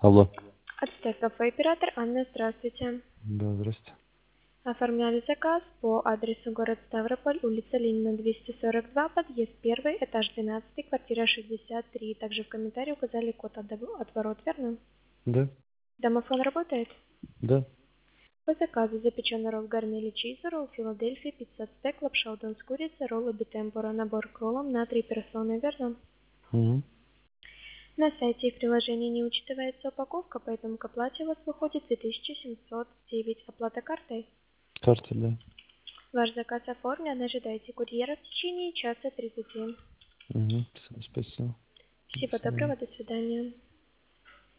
Алло. Ацтек кафе оператор Анна, здравствуйте. Да, здрасте. Оформляли заказ по адресу город Ставрополь, улица Ленина, 242, подъезд 1, этаж 12, квартира 63. Также в комментарии указали код от ворот, верно? Да? Домофон работает? Да? По заказу запеченный ролл гарнели чиза, ролл Филадельфия, пицца стек, лапша удон с курицей, роллы битемпора, набор к роллам на 3 персоны, верно? Угу. На сайте и в приложении не учитывается упаковка, поэтому к оплате у вас выходит 2709. Оплата картой. Карта, да. Ваш заказ оформлен, ожидайте курьера в течение часа 30. Угу. Спасибо. До Всего свидания. доброго, до свидания.